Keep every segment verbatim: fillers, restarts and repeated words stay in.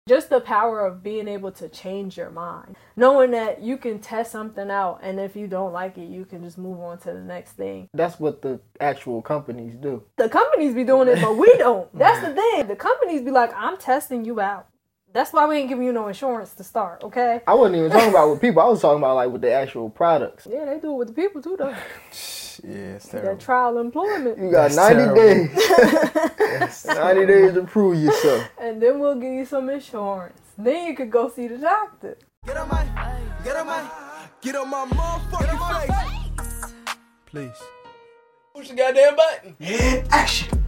Just the power of being able to change your mind. Knowing that you can test something out, and if you don't like it, you can just move on to the next thing. That's what the actual companies do. The companies be doing it, but we don't. That's the thing. The companies be like, I'm testing you out. That's why we ain't giving you no insurance to start, okay? I wasn't even talking about with people. I was talking about like with the actual products. Yeah, they do it with the people too, though. Yeah, it's terrible. That trial employment. You got That's ninety terrible. days. ninety days to prove yourself. And then we'll give you some insurance. Then you could go see the doctor. Get on my, get on my, get on my motherfucking face. Please. Push the goddamn button. Action.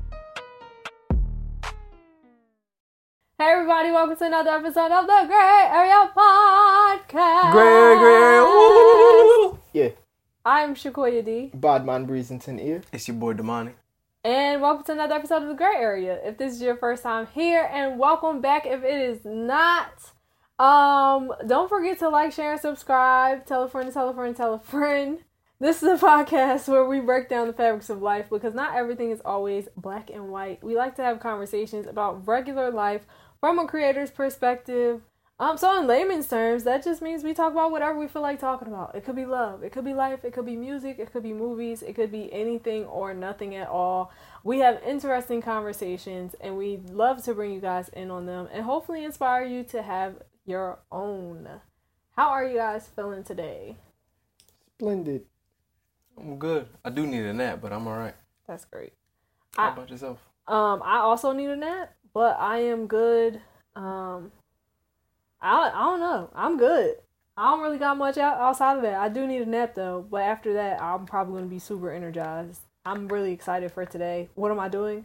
Hey everybody, welcome to another episode of the Gray Area Podcast. Gray, gray, ooh. Yeah. I'm Shakoya D. Bodman Breezington ear. It's your boy Damani. And welcome to another episode of the Gray Area. If this is your first time here, and welcome back if it is not. Um, don't forget to like, share, and subscribe. Tell a friend, tell a friend, tell a friend. This is a podcast where we break down the fabrics of life because not everything is always black and white. We like to have conversations about regular life from a creator's perspective. Um, so in layman's terms, that just means we talk about whatever we feel like talking about. It could be love, it could be life, it could be music, it could be movies, it could be anything or nothing at all. We have interesting conversations and we love to bring you guys in on them and hopefully inspire you to have your own. How are you guys feeling today? Splendid. I'm good. I do need a nap, but I'm all right. That's great. How I, about yourself? Um, I also need a nap, but I am good. Um, I I don't know. I'm good. I don't really got much out outside of that. I do need a nap though, but after that, I'm probably gonna be super energized. I'm really excited for today. What am I doing?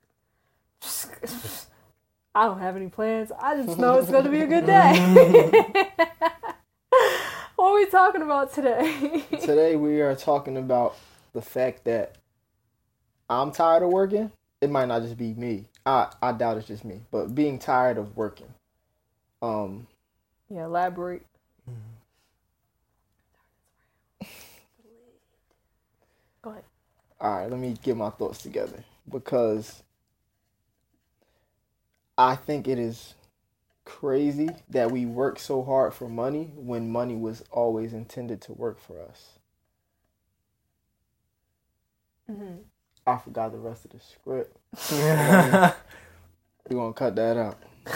I don't have any plans. I just know it's gonna be a good day. What are we talking about today? Today we are talking about the fact that I'm tired of working. It might not just be me. I, I doubt it's just me. But being tired of working. Um. Yeah, elaborate. Go ahead. All right, let me get my thoughts together. Because I think it is crazy that we work so hard for money when money was always intended to work for us. Mm-hmm. I forgot the rest of the script. We're going to cut that out.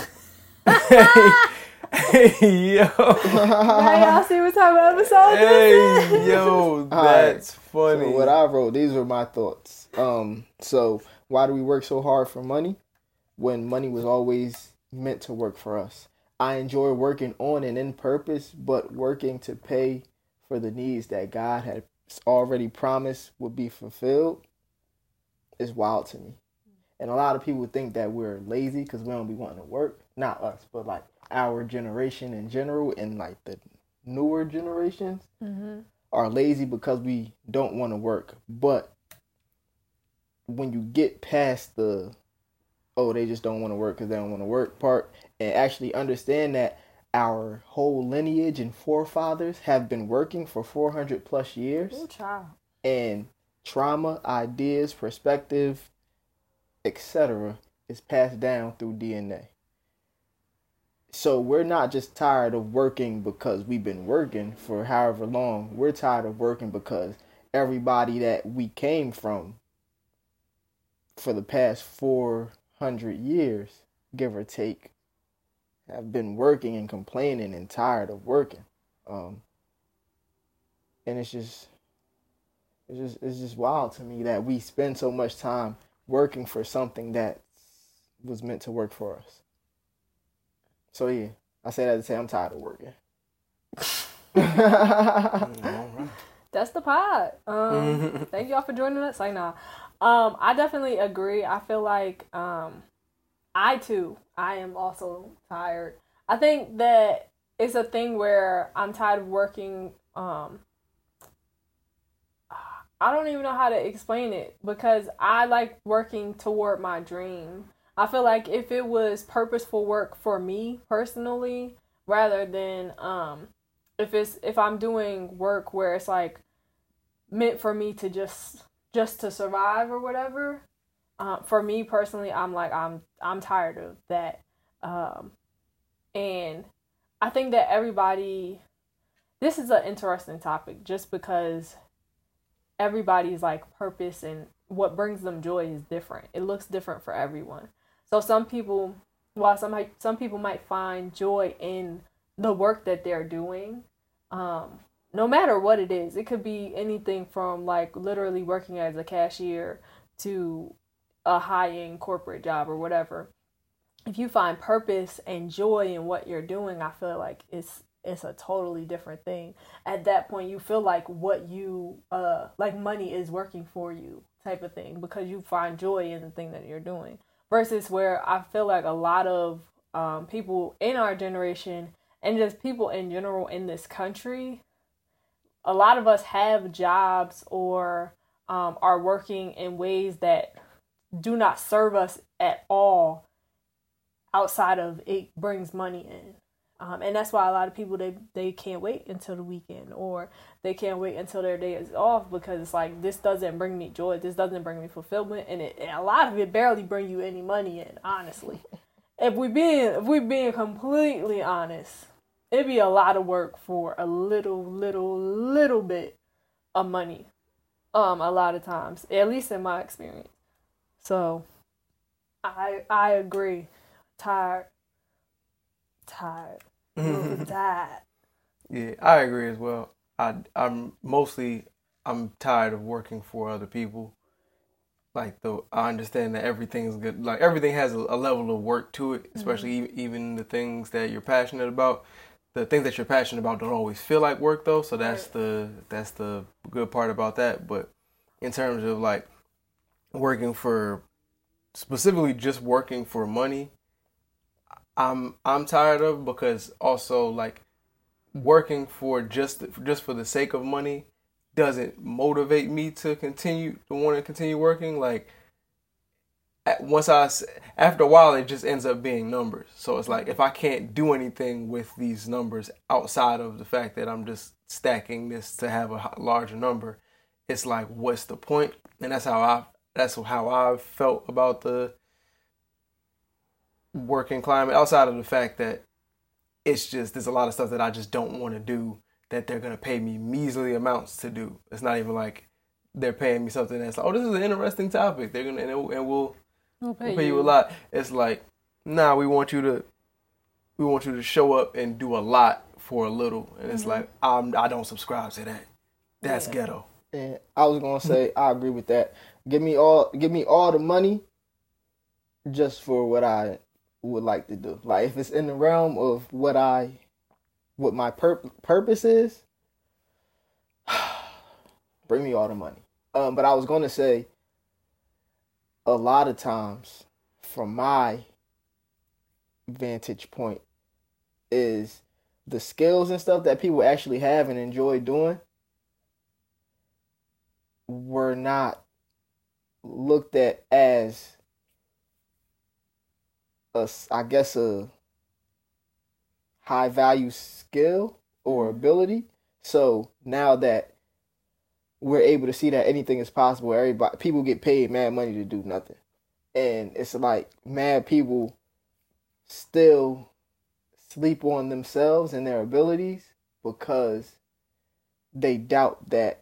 Hey, yo. Now y'all see what type of episode this is? Hey, yo. All That's right. funny. So what I wrote, these were my thoughts. Um, so why do we work so hard for money when money was always meant to work for us? I enjoy working on and in purpose, but working to pay for the needs that God had already promised would be fulfilled is wild to me. And a lot of people think that we're lazy because we don't be wanting to work. Not us, but like our generation in general and like the newer generations Mm-hmm. are lazy because we don't want to work. But when you get past the, oh, they just don't want to work because they don't want to work part, and actually understand that our whole lineage and forefathers have been working for four hundred plus years. Ooh, child. And trauma, ideas, perspective, et cetera is passed down through D N A. So we're not just tired of working because we've been working for however long. We're tired of working because everybody that we came from for the past four hundred years, give or take, have been working and complaining and tired of working. Um, and it's just, it's just, it's just wild to me that we spend so much time working for something that was meant to work for us. So yeah, I say that to say I'm tired of working. All right. That's the pod. Um, thank y'all for joining us. Like, nah. Um, I definitely agree. I feel like um, I too, I am also tired. I think that it's a thing where I'm tired of working. Um, I don't even know how to explain it because I like working toward my dream. I feel like if it was purposeful work for me personally, rather than um, if it's if I'm doing work where it's like meant for me to just just to survive or whatever. Uh, for me personally, I'm like I'm I'm tired of that. Um, and I think that everybody, this is an interesting topic just because everybody's like purpose and what brings them joy is different. It looks different for everyone. So some people, while some some people might find joy in the work that they're doing, um, no matter what it is. It could be anything from like literally working as a cashier to a high-end corporate job or whatever. If you find purpose and joy in what you're doing, I feel like it's it's a totally different thing. At that point, you feel like what you uh like money is working for you type of thing because you find joy in the thing that you're doing. Versus where I feel like a lot of um, people in our generation and just people in general in this country, a lot of us have jobs or um, are working in ways that do not serve us at all outside of it brings money in. Um, and that's why a lot of people, they, they can't wait until the weekend or they can't wait until their day is off because it's like, this doesn't bring me joy. This doesn't bring me fulfillment. And, it, and a lot of it barely bring you any money in, honestly. If we being, if we being completely honest, it'd be a lot of work for a little, little, little bit of money. Um, a lot of times, at least in my experience. So I, I agree. Tired. Tired. tired. Yeah, I agree as well. I I'm mostly I'm tired of working for other people. Like the I understand that everything's good. Like everything has a, a level of work to it, especially mm-hmm. even, even the things that you're passionate about. The things that you're passionate about don't always feel like work though. So that's right. the that's the good part about that. But in terms of like working for specifically just working for money, I'm I'm tired of because also like working for just just for the sake of money doesn't motivate me to continue to want to continue working. Like at, once I after a while it just ends up being numbers. So it's like if I can't do anything with these numbers outside of the fact that I'm just stacking this to have a larger number, it's like what's the point? And that's how I that's how I felt about the working climate, outside of the fact that it's just there's a lot of stuff that I just don't want to do that they're gonna pay me measly amounts to do. It's not even like they're paying me something that's like, oh, this is an interesting topic. They're gonna and, it, and we'll we'll pay, we'll pay you. you a lot. It's like, nah, we want you to we want you to show up and do a lot for a little, and it's mm-hmm. like I'm I don't subscribe to that. That's yeah. ghetto. And I was gonna say I agree with that. Give me all give me all the money just for what I would like to do. Like if it's in the realm of what I what my pur- purpose is, bring me all the money. Um, but I was going to say a lot of times from my vantage point is the skills and stuff that people actually have and enjoy doing were not looked at as A, I guess a high value skill or ability. So now that we're able to see that anything is possible, everybody people get paid mad money to do nothing. And it's like mad people still sleep on themselves and their abilities because they doubt that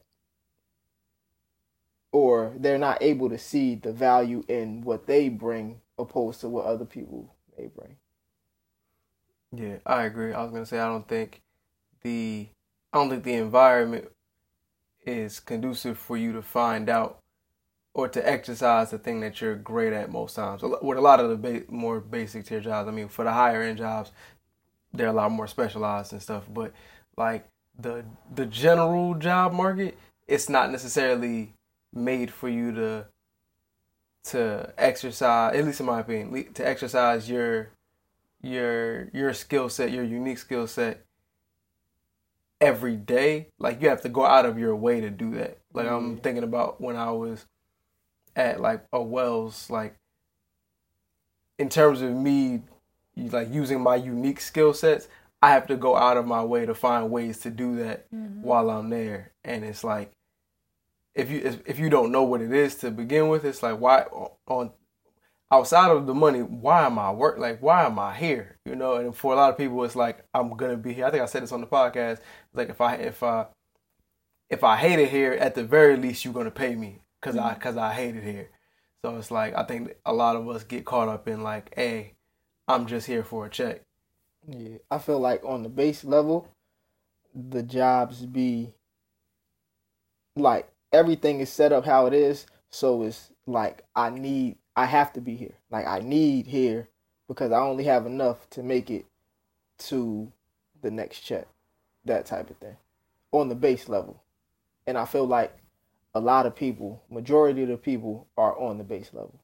or they're not able to see the value in what they bring opposed to what other people may bring. Yeah, I agree. I was gonna say I don't think the I don't think the environment is conducive for you to find out or to exercise the thing that you're great at most times. With a lot of the ba- more basic tier jobs, I mean, for the higher end jobs, they're a lot more specialized and stuff. But like the the general job market, it's not necessarily made for you to. to exercise, at least in my opinion, to exercise your your your skill set, your unique skill set every day. Like you have to go out of your way to do that. Like mm-hmm. I'm thinking about when I was at like a Wells, like in terms of me like using my unique skill sets, I have to go out of my way to find ways to do that mm-hmm. while I'm there. And it's like, If you if you don't know what it is to begin with, it's like why on outside of the money, why am I work? Like, why am I here? You know, and for a lot of people, it's like, I'm gonna be here. I think I said this on the podcast. Like, if I if I if I hate it here, at the very least, you're gonna pay me because I because I hate it here. So it's like, I think a lot of us get caught up in like, hey, I'm just here for a check. Yeah, I feel like on the base level, the jobs be like everything is set up how it is. So it's like I need, I have to be here. Like I need here because I only have enough to make it to the next check. That type of thing on the base level. And I feel like a lot of people, majority of the people are on the base level.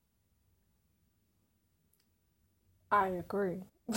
I agree.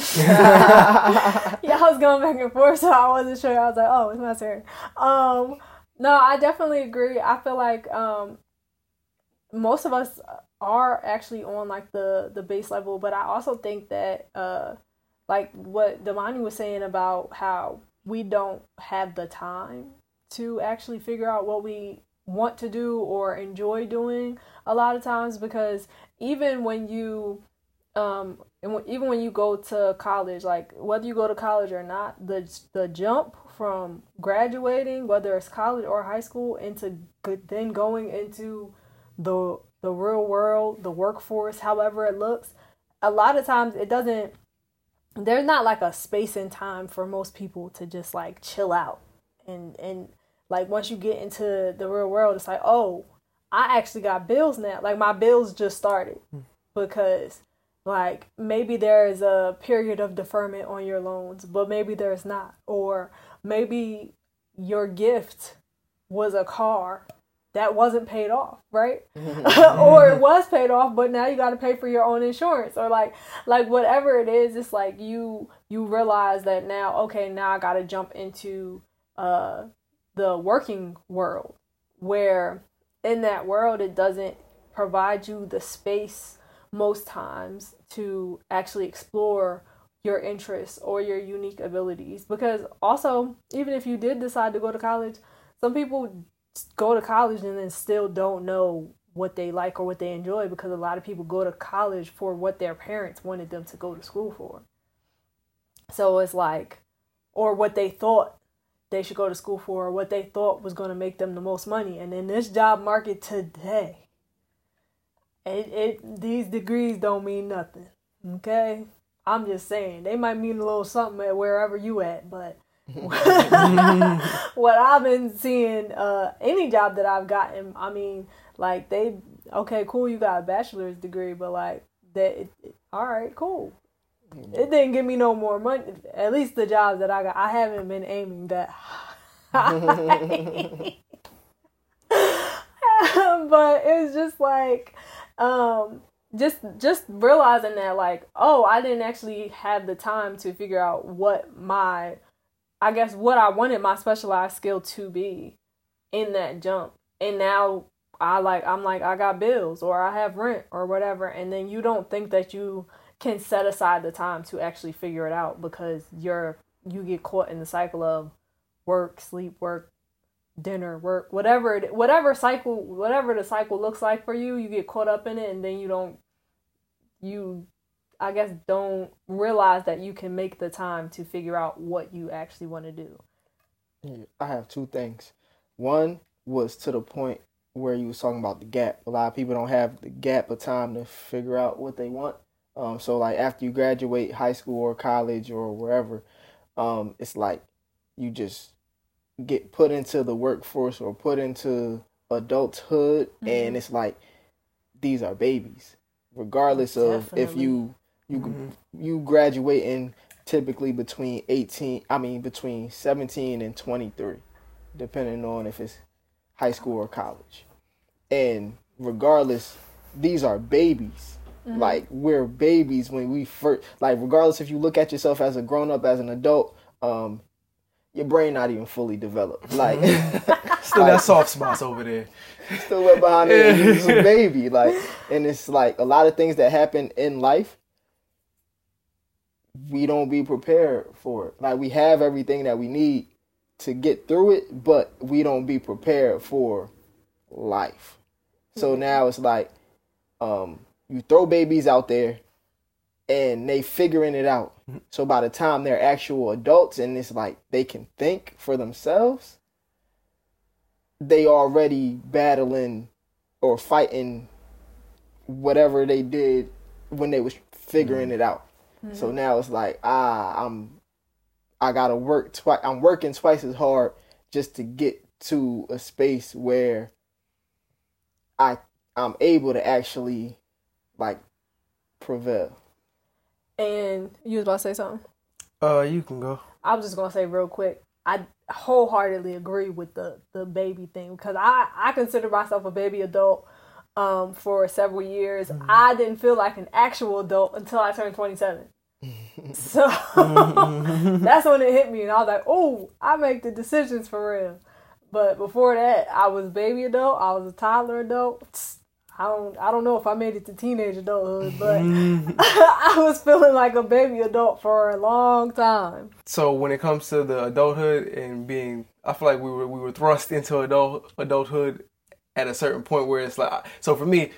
Yeah, I was going back and forth, so I wasn't sure. I was like, oh, it's my turn. Um, no, I definitely agree. I feel like um, most of us are actually on like the, the base level, but I also think that uh, like what Damani was saying about how we don't have the time to actually figure out what we want to do or enjoy doing a lot of times, because even when you um and w- even when you go to college, like whether you go to college or not, the the jump from graduating, whether it's college or high school, into good, then going into the the real world, the workforce, however it looks, a lot of times it doesn't, there's not like a space and time for most people to just like chill out. And and like once you get into the real world, it's like, oh, I actually got bills now. Like my bills just started because like maybe there is a period of deferment on your loans, but maybe there's not. Or maybe your gift was a car that wasn't paid off, right? Or it was paid off, but now you got to pay for your own insurance, or like like whatever it is. It's like you you realize that now, okay, now I got to jump into uh the working world, where in that world it doesn't provide you the space most times to actually explore your interests or your unique abilities. Because also, even if you did decide to go to college, some people go to college and then still don't know what they like or what they enjoy, because a lot of people go to college for what their parents wanted them to go to school for. So it's like, or what they thought they should go to school for, or what they thought was going to make them the most money. And in this job market today, it, it these degrees don't mean nothing. Okay? I'm just saying, they might mean a little something at wherever you at, but what I've been seeing, uh, any job that I've gotten, I mean, like they, okay, cool, you got a bachelor's degree, but like that, it, it, all right, cool. It didn't give me no more money. At least the jobs that I got, I haven't been aiming that high. But it's just like, um, just just realizing that, like, oh, I didn't actually have the time to figure out what my, I guess, what I wanted my specialized skill to be in that jump. And now I like, I'm like, I got bills, or I have rent, or whatever. And then you don't think that you can set aside the time to actually figure it out, because you're, you get caught in the cycle of work, sleep, work, dinner, work, whatever it, whatever cycle, whatever the cycle looks like for you, you get caught up in it, and then you don't, you, I guess, don't realize that you can make the time to figure out what you actually want to do. Yeah, I have two things. One was to the point where you was talking about the gap. A lot of people don't have the gap of time to figure out what they want. Um, so like after you graduate high school or college or wherever, um, it's like you just get put into the workforce or put into adulthood, mm-hmm. and it's like these are babies, regardless Definitely. of if you you mm-hmm. you graduating typically between eighteen, I mean between seventeen and twenty-three, depending on if it's high school or college, and regardless, these are babies. Mm-hmm. Like, we're babies when we first, like, regardless if you look at yourself as a grown-up, as an adult, um, your brain not even fully developed. Like, still like, got soft spots over there. Still up behind there. You're just a baby. Like, and it's like a lot of things that happen in life, we don't be prepared for it. Like, we have everything that we need to get through it, but we don't be prepared for life. So now it's like, um, you throw babies out there and they figuring it out. So by the time they're actual adults and it's like they can think for themselves, they already battling or fighting whatever they did when they was figuring it out. Mm-hmm. So now it's like, ah, I'm, I gotta work twice. I'm working twice as hard just to get to a space where I, I'm able to actually, like, prevail. And you was about to say something? Uh, you can go. I was just gonna say real quick, I wholeheartedly agree with the, the baby thing because I, I consider myself a baby adult um, for several years. Mm-hmm. I didn't feel like an actual adult until I turned twenty-seven. So that's when it hit me and I was like, oh, I make the decisions for real. But before that, I was baby adult, I was a toddler adult. I don't I don't know if I made it to teenage adulthood, but I was feeling like a baby adult for a long time. So when it comes to the adulthood and being, I feel like we were we were thrust into adult adulthood at a certain point where it's like, so for me,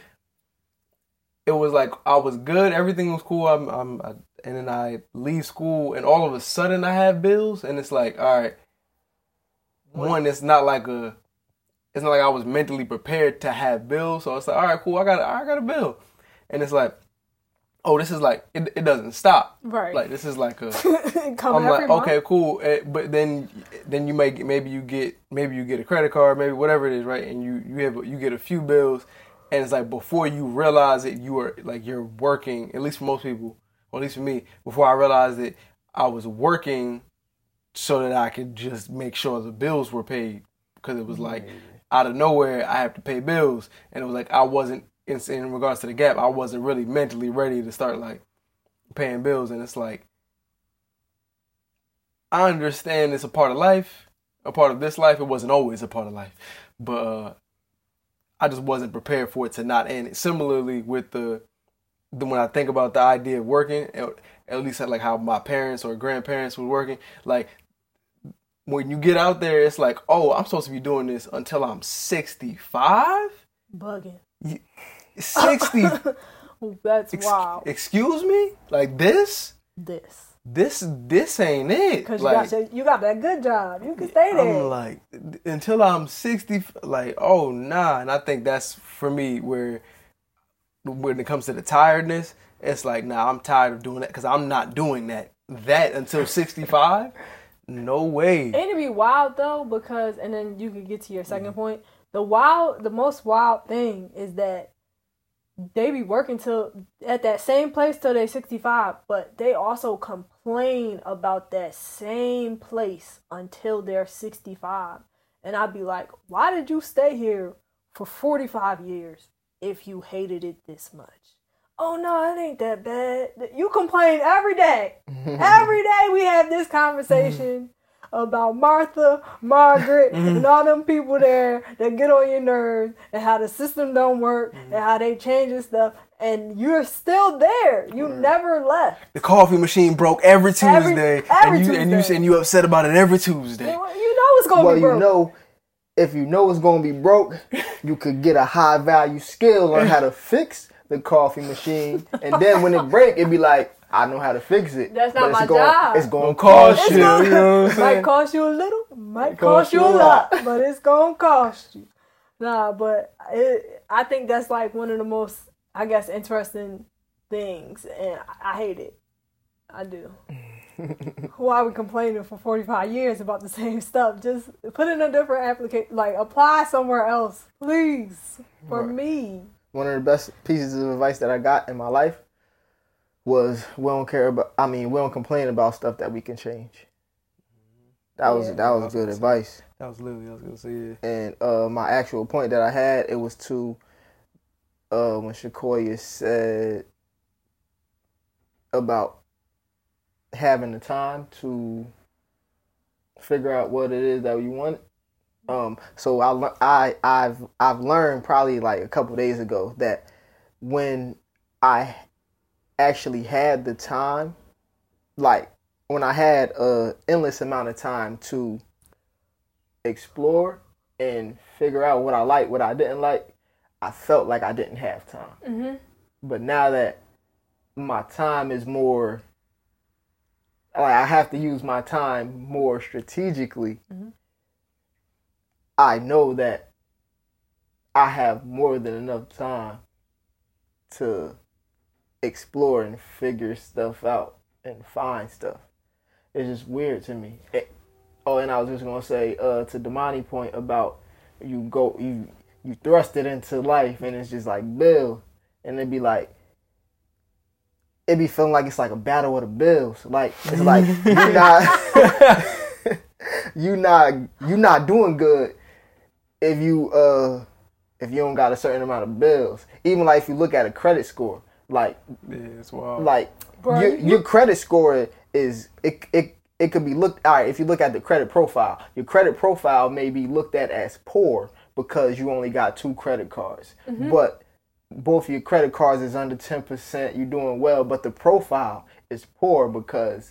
it was like I was good, everything was cool, I'm, I'm I, and then I leave school and all of a sudden I have bills and it's like, all right, one, it's not like a, it's not like I was mentally prepared to have bills, so it's like, all right, cool, I got, I got a bill, and it's like, oh, this is like, it, it doesn't stop, right? Like this is like a, Come I'm like, month. Okay, cool, but then, then you may, maybe you get, maybe you get a credit card, maybe whatever it is, right? And you, you have, you get a few bills, and it's like before you realize it, you are like you're working. At least for most people, or at least for me, before I realized it, I was working so that I could just make sure the bills were paid, because it was like. Mm-hmm. Out of nowhere, I have to pay bills. And it was like I wasn't, in, in regards to the gap, I wasn't really mentally ready to start, like, paying bills. And it's like, I understand it's a part of life, a part of this life. It wasn't always a part of life. But uh, I just wasn't prepared for it to not end. Similarly with the, the, when I think about the idea of working, at least like how my parents or grandparents were working, like, when you get out there, it's like, oh, I'm supposed to be doing this until I'm sixty-five? Bugging. sixty That's Ex- wild. Excuse me? Like this? This. This this ain't it. Because like, you, got, you got that good job. You can stay there. I'm like, until I'm sixty, like, oh, nah. And I think that's, for me, where when it comes to the tiredness, it's like, nah, I'm tired of doing that because I'm not doing that. That until sixty-five? No way. Ain't it be wild though, because, and then you could get to your second mm-hmm. point. The wild, the most wild thing is that they be working till at that same place till they sixty-five, but they also complain about that same place until they're sixty-five. And I'd be like, why did you stay here for forty-five years if you hated it this much? Oh, no, it ain't that bad. You complain every day. Every day we have this conversation about Martha, Margaret, and all them people there that get on your nerves and how the system don't work and how they changing stuff. And you're still there. You right. never left. The coffee machine broke every Tuesday. Every, every and, you, Tuesday. and, you, and you upset about it every Tuesday. You know it's going to well, be broke. You know, if you know it's going to be broke, you could get a high-value skill on how to fix the coffee machine, and then when it break, it be like, I know how to fix it. That's not my going, job. It's going to cost cost you. Gonna, you know what I'm saying? Might cost you a little, might cost, cost you a lot, but it's going to cost you. Nah, but it, I think that's like one of the most, I guess, interesting things, and I, I hate it. I do. Why are we complaining for forty-five years about the same stuff? Just put in a different application, like apply somewhere else, please, for right. me. One of the best pieces of advice that I got in my life was we don't care about, I mean, we don't complain about stuff that we can change. That was, yeah. that was, was good advice. Say, that was literally, I was going to say, yeah. And uh, my actual point that I had, it was to, uh, when Shakoya said about having the time to figure out what it is that you want. Um, so I, I, I've, I've learned probably like a couple days ago that when I actually had the time, like when I had a endless amount of time to explore and figure out what I liked, what I didn't like, I felt like I didn't have time. Mm-hmm. But now that my time is more, like I have to use my time more strategically, mm-hmm. I know that I have more than enough time to explore and figure stuff out and find stuff. It's just weird to me. It, oh, and I was just gonna say uh, to Damani's point about you go you you thrust it into life and it's just like bill, and it'd be like it'd be feeling like it's like a battle of the bills. Like it's like you not you not you not doing good if you uh if you don't got a certain amount of bills. Even like if you look at a credit score, like yeah, it's wild. Like Bro, your, you... your credit score is it it it could be looked all right if you look at the credit profile. Your credit profile may be looked at as poor because you only got two credit cards, mm-hmm. but both your credit cards is under ten percent. You're doing well, but the profile is poor because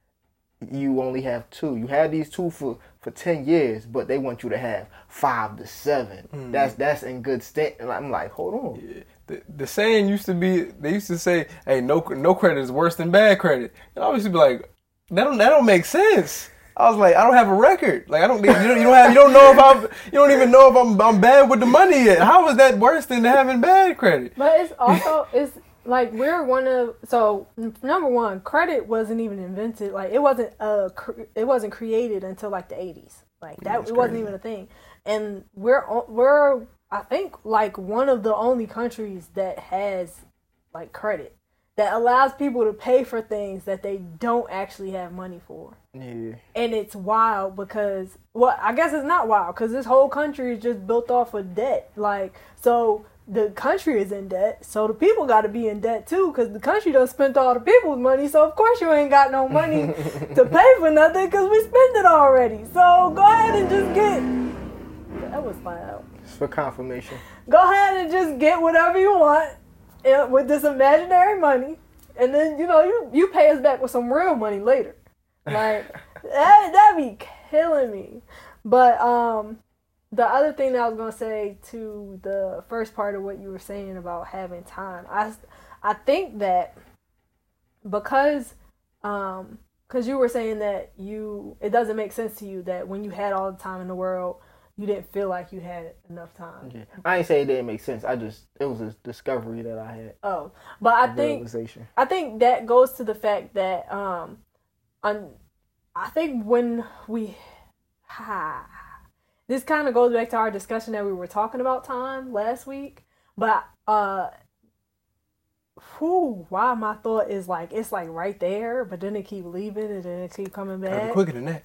you only have two. You had these two for, for ten years, but they want you to have five to seven. Mm. That's that's in good state. And I'm like, hold on. Yeah. The, the saying used to be, they used to say, hey, no no credit is worse than bad credit. And I used to be like, that don't that don't make sense. I was like, I don't have a record. Like I don't you don't, you don't have you don't know if I'm you don't even know if I'm I'm bad with the money yet. How is that worse than having bad credit? But it's also it's like we're one of so number one, credit wasn't even invented. Like it wasn't uh it wasn't created until like the eighties. Like that That's it wasn't crazy. Even a thing. And we're we're I think like one of the only countries that has like credit that allows people to pay for things that they don't actually have money for. Yeah. And it's wild because, well, I guess it's not wild because this whole country is just built off of debt. Like, so the country is in debt, so the people got to be in debt too because the country done spent all the people's money, so of course you ain't got no money to pay for nothing because we spent it already. So go ahead and just get, that was loud. It's for confirmation. Go ahead and just get whatever you want with this imaginary money, and then you know you, you pay us back with some real money later. Like that that'd be killing me. But um, the other thing that I was gonna say to the first part of what you were saying about having time, I I think that because um, because you were saying that you it doesn't make sense to you that when you had all the time in the world, you didn't feel like you had enough time. Yeah. I ain't say it didn't make sense. I just it was a discovery that I had. Oh, but I think I think that goes to the fact that um, on I think when we ha, this kind of goes back to our discussion that we were talking about time last week. But uh, whew, why my thought is like it's like right there, but then it keep leaving and then it keep coming back. Gotta be quicker than that.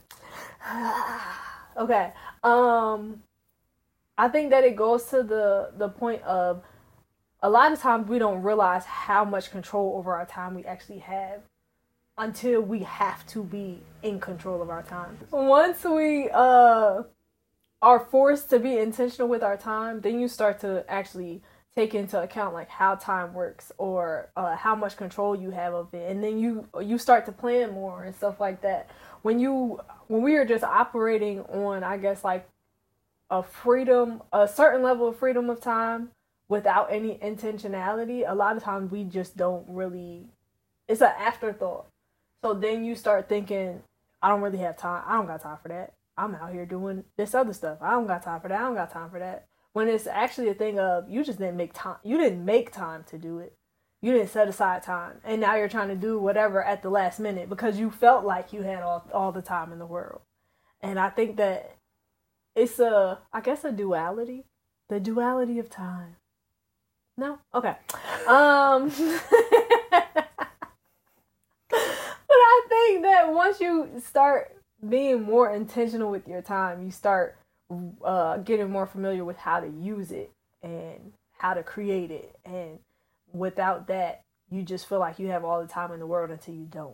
Okay. Um, I think that it goes to the, the point of a lot of times we don't realize how much control over our time we actually have until we have to be in control of our time. Once we uh, are forced to be intentional with our time, then you start to actually take into account like how time works or uh, how much control you have of it. And then you you start to plan more and stuff like that. When you when we are just operating on, I guess, like a freedom, a certain level of freedom of time without any intentionality, a lot of times we just don't really, it's an afterthought. So then you start thinking, I don't really have time. I don't got time for that. I'm out here doing this other stuff. I don't got time for that. I don't got time for that. When it's actually a thing of you just didn't make time. You didn't make time to do it. You didn't set aside time. And now you're trying to do whatever at the last minute because you felt like you had all, all the time in the world. And I think that it's a, I guess, a duality. The duality of time. No? Okay. Um, but I think that once you start being more intentional with your time, you start uh, getting more familiar with how to use it and how to create it. And without that, you just feel like you have all the time in the world until you don't.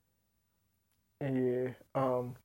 Yeah. Um,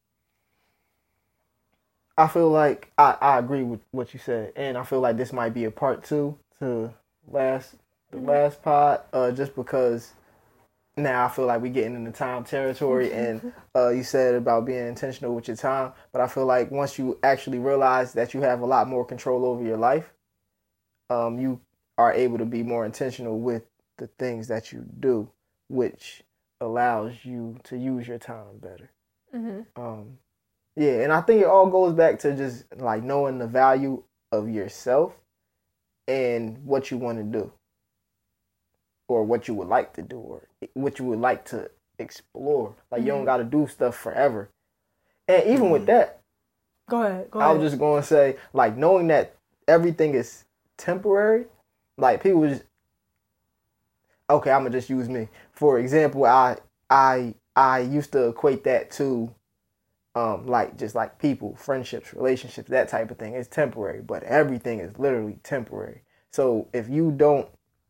I feel like I, I agree with what you said. And I feel like this might be a part two to last the mm-hmm. last pod, uh, just because now I feel like we're getting into time territory. And uh, you said about being intentional with your time. But I feel like once you actually realize that you have a lot more control over your life, um, you are able to be more intentional with the things that you do, which allows you to use your time better. Mm-hmm. Um, yeah, and I think it all goes back to just like knowing the value of yourself and what you want to do, or what you would like to do, or what you would like to explore. Like, mm-hmm. you don't got to do stuff forever. And even mm-hmm. with that, go ahead. Go I ahead. was just going to say, like, knowing that everything is temporary, like, people just, okay, I'm going to just use me. For example, I I I used to equate that to, um, like, just like people, friendships, relationships, that type of thing. It's temporary, but everything is literally temporary. So if you don't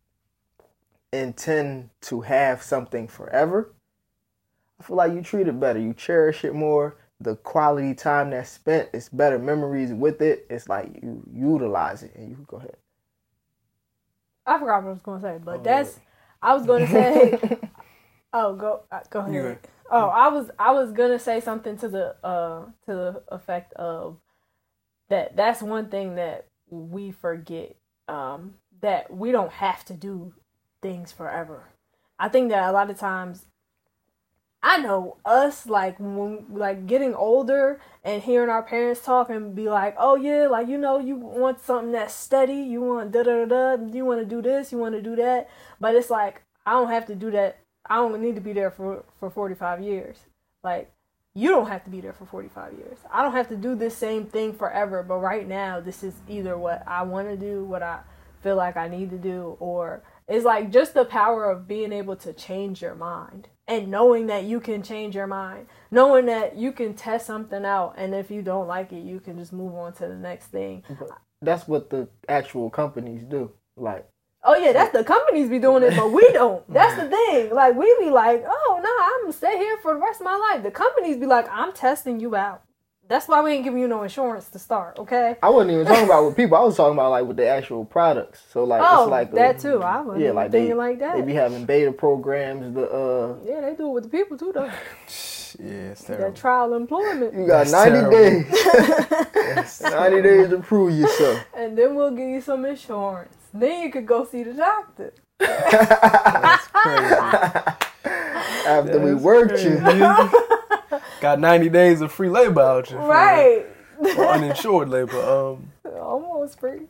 intend to have something forever, I feel like you treat it better. You cherish it more. The quality time that's spent, it's better memories with it. It's like you utilize it, and you can go ahead. I forgot what I was going to say, but oh, that's, yeah. I was going to say, oh, go uh, go ahead. You oh, I was I was going to say something to the uh to the effect of that that's one thing that we forget, um, that we don't have to do things forever. I think that a lot of times, I know us, like, when, like, getting older and hearing our parents talk and be like, oh, yeah, like, you know, you want something that's steady, you want da-da-da-da, you want to do this, you want to do that, but it's like, I don't have to do that, I don't need to be there for, for forty-five years. Like, you don't have to be there for forty-five years. I don't have to do this same thing forever, but right now, this is either what I want to do, what I feel like I need to do, or it's like just the power of being able to change your mind. And knowing that you can change your mind. Knowing that you can test something out. And if you don't like it, you can just move on to the next thing. But that's what the actual companies do. Like, oh, yeah, that's the companies be doing it, but we don't. That's the thing. Like, we be like, oh, no, I'm going to stay here for the rest of my life. The companies be like, I'm testing you out. That's why we ain't giving you no insurance to start, okay? I wasn't even talking about with people. I was talking about, like, with the actual products. So, like, oh, it's like... that a, too. I wasn't yeah, like thinking they, like that. They be having beta programs. The uh, Yeah, they do it with the people, too, though. Yeah, it's terrible. That trial employment. You got That's ninety terrible. days. ninety days to prove yourself. And then we'll give you some insurance. Then you could go see the doctor. That's crazy. After That's we worked crazy. you. Got ninety days of free labor out you. Right. For uninsured labor. Um, Almost free.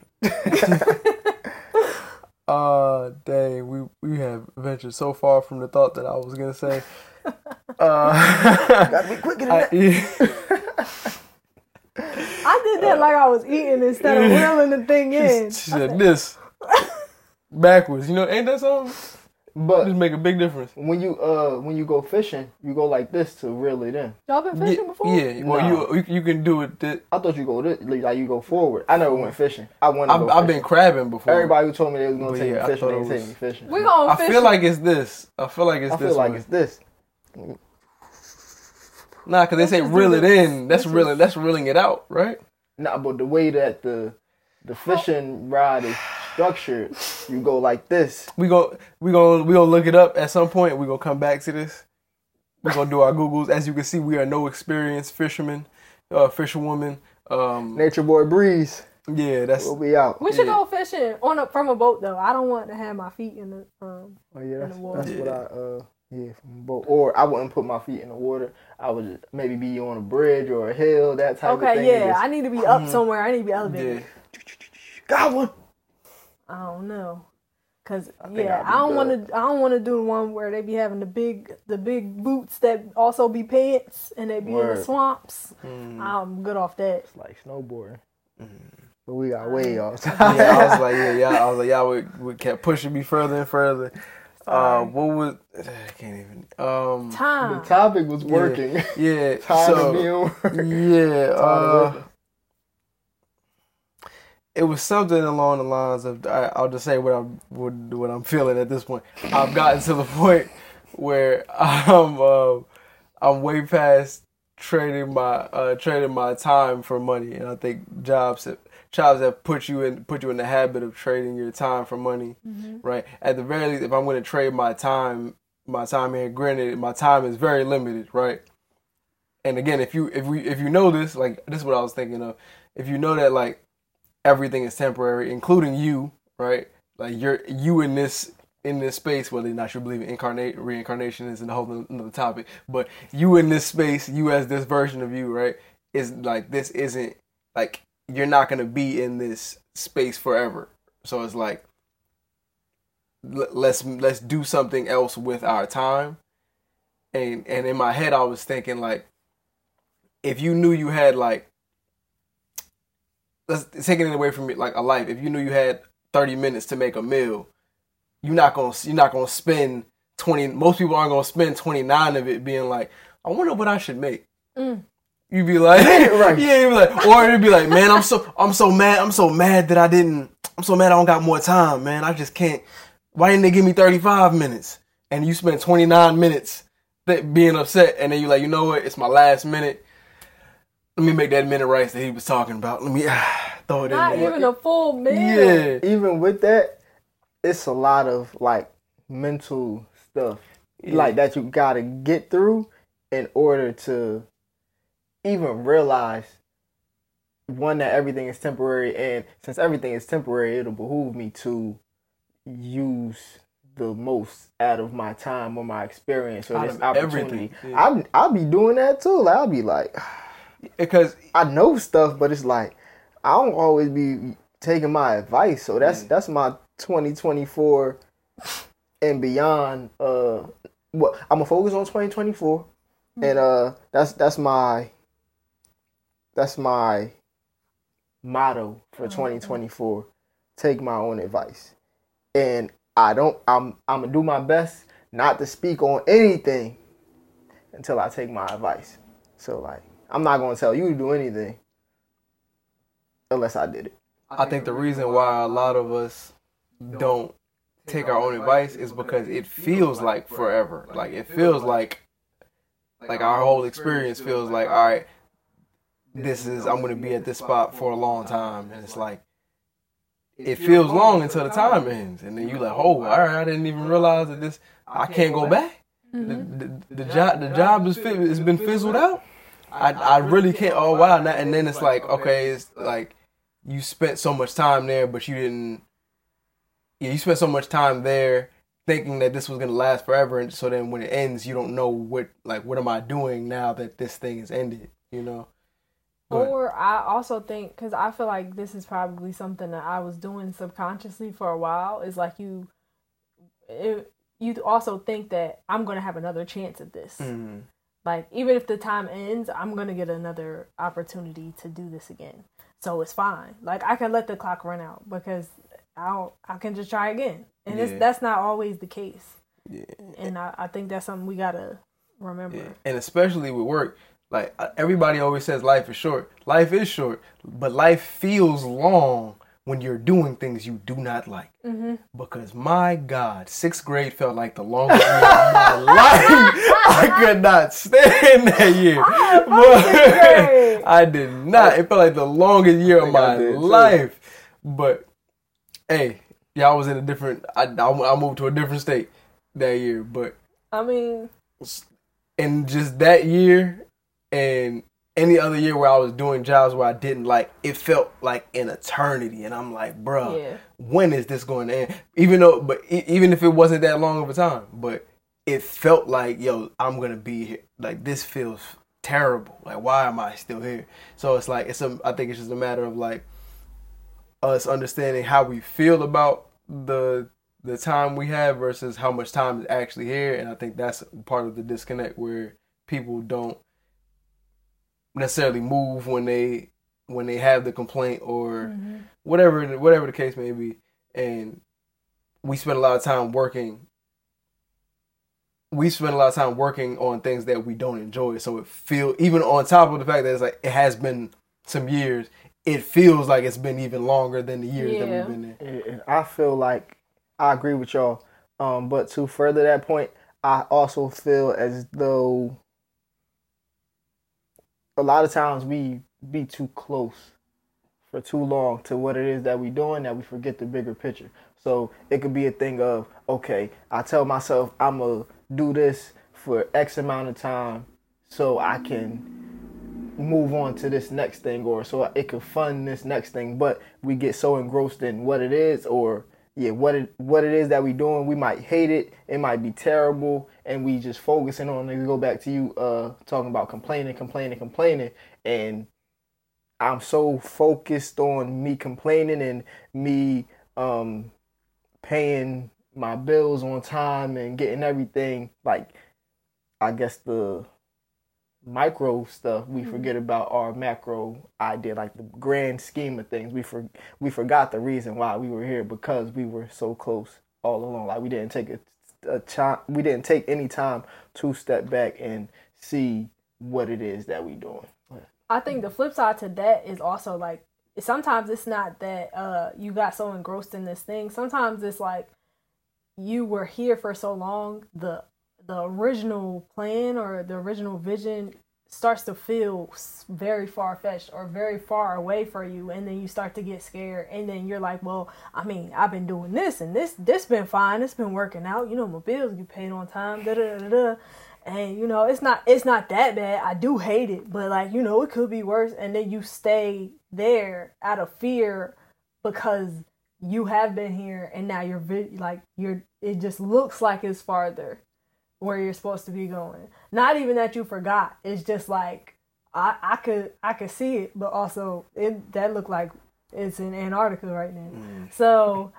uh, dang, we, we have ventured so far from the thought that I was going to say. Uh, Gotta be quicker than I, that. I did that like I was eating instead of reeling the thing in. She said this. Backwards. You know, ain't that something? But Just make a big difference. when you uh when you go fishing, you go like this to reel it in. Y'all been fishing Yeah, before? yeah. Well, Nah. you you can do it. Th- I thought you go this, like you go forward. I never went fishing. I wanted to I've, go I've fishing. been crabbing before. Everybody who told me they was gonna But take yeah, I me fishing, thought they it didn't take was- me fishing. We gonna I fish. feel like it's this. I feel like it's I this feel like one. it's this. Nah, because they say Let's reel do it this. in. That's Let's reeling. That's reeling it out, right? Nah, but the way that the the fishing rod is structured, you go like this. We go. We gonna we gonna look it up at some point. We gonna come back to this. We gonna do our Googles. As you can see, we are no experienced fishermen, uh, fisherwoman. Um, Nature Boy Breeze. yeah, that's We'll be out. We should Yeah. go fishing on a, from a boat though. I don't want to have my feet in the um. Oh yeah, that's, the water. that's what Yeah. I uh yeah from a boat. Or I wouldn't put my feet in the water. I would just maybe be on a bridge or a hill, that type of thing. Okay, yeah, Just- I need to be up somewhere. I need to be elevated. yeah. got one. I don't know, cause I think yeah, I'll be I don't good. want to. I don't want to do the one where they be having the big, the big boots that also be pants, and they be in Word. the swamps. Mm. I'm good off that. It's like snowboarding. Mm. But we got way off. yeah, I was like, yeah, yeah. I was like, y'all would, would kept pushing me further and further. Uh, Sorry. what was? I can't even. Um, Time. The topic was yeah, working. Yeah. Time so, to be on work. yeah. Time Uh, to it was something along the lines of. I, I'll just say what I'm what, what I'm feeling at this point. I've gotten to the point where I'm uh, I'm way past trading my uh, trading my time for money, and I think jobs have, jobs have put you in put you in the habit of trading your time for money, Mm-hmm. right? At the very least, if I'm going to trade my time, my time here, granted, my time is very limited, right? And again, if you if we if you know this, like this is what I was thinking of. If you know that like everything is temporary, including you, right? Like you're you in this in this space, whether or not you believe in incarnate reincarnation is a whole another topic, but you in this space, you as this version of you, right, is like, this isn't, like, you're not going to be in this space forever. So it's like, let's let's do something else with our time. And and in my head I was thinking, like, if you knew you had, like, let's taking it away from it, like a life, if you knew you had thirty minutes to make a meal, you're not gonna you're not gonna spend twenty, most people aren't gonna spend twenty-nine of it being like, I wonder what I should make. Mm. You'd be like, right. Yeah, you'd be like, or it'd be like, man, I'm so I'm so mad, I'm so mad that I didn't I'm so mad I don't got more time, man. I just can't. Why didn't they give me thirty-five minutes? And you spent twenty-nine minutes th- being upset, and then you're like, you know what? It's my last minute. Let me make that minute rice that he was talking about. Let me ah, throw it Not in there. Not even a full meal. Yeah. Even with that, it's a lot of, like, mental stuff, yeah. like, that you gotta get through in order to even realize, one, that everything is temporary, and since everything is temporary, it'll behoove me to use the most out of my time or my experience or out this opportunity. Everything. Yeah. I'll, I'll be doing that too. Like, I'll be like, because I know stuff, but it's like, I don't always be taking my advice. So that's, yeah. that's my twenty twenty-four and beyond. Uh, what I'm gonna focus on twenty twenty-four, mm-hmm. and uh, that's that's my that's my motto for mm-hmm. twenty twenty-four. Take my own advice. And I don't, I'm, I'm going to do my best not to speak on anything until I take my advice. So, like, I'm not going to tell you to do anything unless I did it. I think the reason why a lot of us don't take our own advice is because it feels like forever. Like, it feels like, like our whole experience feels like, all right, this is, I'm going to be at this spot for a long time. And it's like, it feels long until the time ends, and then you like, oh, all right, I didn't even realize that this, I can't go back. Mm-hmm. The, the, the job, the job is has been fizzled out. I, I really can't. Oh wow, and then it's like, okay, it's like you spent so much time there, but you didn't. Yeah, you spent so much time there thinking that this was gonna last forever, and so then when it ends, you don't know what, like, what am I doing now that this thing is ended? You know. Or I also think, because I feel like this is probably something that I was doing subconsciously for a while, is like you, it, you also think that I'm going to have another chance at this. Mm-hmm. Like, even if the time ends, I'm going to get another opportunity to do this again. So it's fine. Like, I can let the clock run out because I'll, I can just try again. And yeah. it's, that's not always the case. Yeah. And I, I think that's something we got to remember. Yeah. And especially with work. Like, everybody always says life is short. Life is short, but life feels long when you're doing things you do not like. Mm-hmm. Because, my God, sixth grade felt like the longest year of my life. I could not stand that year. I, I did not. It felt like the longest year of my life. But, hey, y'all was in a different, I, I moved to a different state that year. But, I mean, and just that year, and any other year where I was doing jobs where I didn't like, it felt like an eternity. And I'm like, bruh, yeah. when is this going to end? Even though, but even if it wasn't that long of a time, but it felt like, yo, I'm going to be here. Like, this feels terrible. Like, why am I still here? So it's like, it's a, I think it's just a matter of like us understanding how we feel about the the time we have versus how much time is actually here. And I think that's part of the disconnect where people don't necessarily move when they when they have the complaint or mm-hmm. whatever whatever the case may be. And we spend a lot of time working we spend a lot of time working on things that we don't enjoy. So it feel, even on top of the fact that it's like it has been some years, it feels like it's been even longer than the years yeah. that we've been there. And I feel like I agree with y'all. Um, but to further that point, I also feel as though a lot of times we be too close for too long to what it is that we doing that we forget the bigger picture. So it could be a thing of, okay, I tell myself I'm going to do this for X amount of time so I can move on to this next thing, or so it could fund this next thing. But we get so engrossed in what it is, or, yeah, what it what it is that we doing, we might hate it, it might be terrible, and we just focusing on it. Go back to you uh talking about complaining, complaining, complaining, and I'm so focused on me complaining and me um paying my bills on time and getting everything, like I guess the micro stuff we mm-hmm. forget about our macro idea, like the grand scheme of things. We for, we forgot the reason why we were here, because we were so close all along. Like we didn't take a, a time, we didn't take any time to step back and see what it is that we doing. I think the flip side to that is also like, sometimes it's not that uh you got so engrossed in this thing. Sometimes it's like you were here for so long, the the original plan or the original vision starts to feel very far-fetched or very far away for you, and then you start to get scared, and then you're like, well, I mean, I've been doing this and this this been fine, it's been working out, you know, my bills get paid on time, da da da da, and you know, it's not it's not that bad. I do hate it, but like, you know, it could be worse. And then you stay there out of fear because you have been here, and now you're like you're it just looks like it's farther where you're supposed to be going. Not even that you forgot. It's just like I, I could I could see it, but also it that looked like it's in Antarctica right now. Mm. So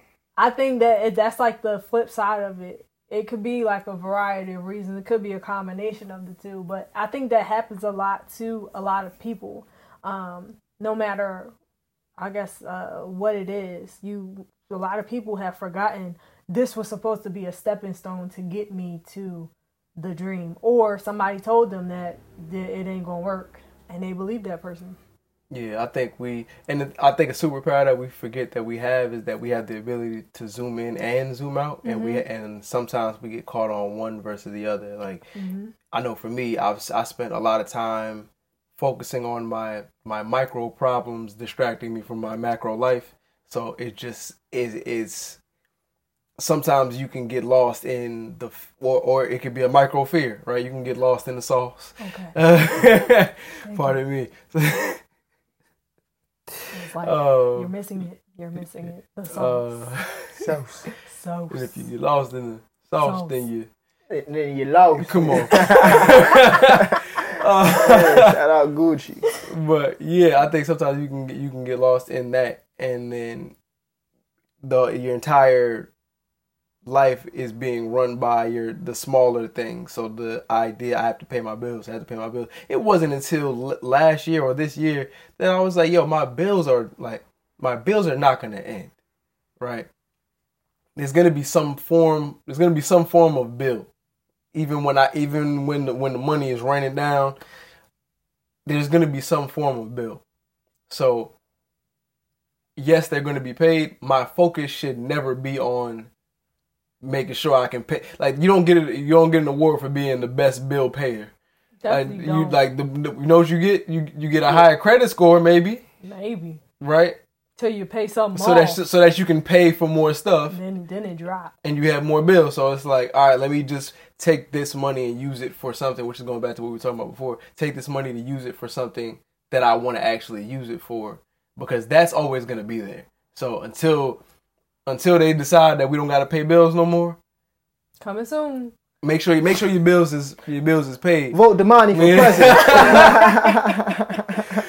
I think that it, that's like the flip side of it. It could be like a variety of reasons. It could be a combination of the two, but I think that happens a lot to a lot of people. Um, no matter, I guess, uh, what it is, you a lot of people have forgotten this was supposed to be a stepping stone to get me to the dream, or somebody told them that it ain't gonna work, and they believe that person. Yeah, I think we, and I think a superpower that we forget that we have is that we have the ability to zoom in and zoom out, mm-hmm. and we and sometimes we get caught on one versus the other. Like mm-hmm. I know for me, I've I spent a lot of time focusing on my my micro problems, distracting me from my macro life. So it just is is. Sometimes you can get lost in the, or, or it could be a micro fear, right? You can get lost in the sauce. Okay. Pardon me. It's like, uh, you're missing it. You're missing it. The sauce. Uh, sauce. Sauce. And if you get lost in the sauce, sauce. then you... Then you lost. Come on. uh, yeah, shout out Gucci. But yeah, I think sometimes you can, you can get lost in that, and then the your entire life is being run by your the smaller things. So the idea I have to pay my bills, I have to pay my bills. It wasn't until l- last year or this year that I was like, yo, my bills are like, my bills are not going to end, right? There's going to be some form, there's going to be some form of bill. Even when I, even when the, when the money is raining down, there's going to be some form of bill. So yes, they're going to be paid. My focus should never be on making sure I can pay. Like you don't get it, you don't get an award for being the best bill payer. Definitely like don't. you like the, the you know what you get? You you get a higher credit score maybe. Maybe. Right? Till you pay something so that so that you can pay for more stuff. Then then it drops. And you have more bills. So it's like, all right, let me just take this money and use it for something, which is going back to what we were talking about before. Take this money to use it for something that I want to actually use it for, because that's always going to be there. So until Until they decide that we don't gotta pay bills no more, coming soon. Make sure you make sure your bills is your bills is paid. Vote Damani for yeah. president.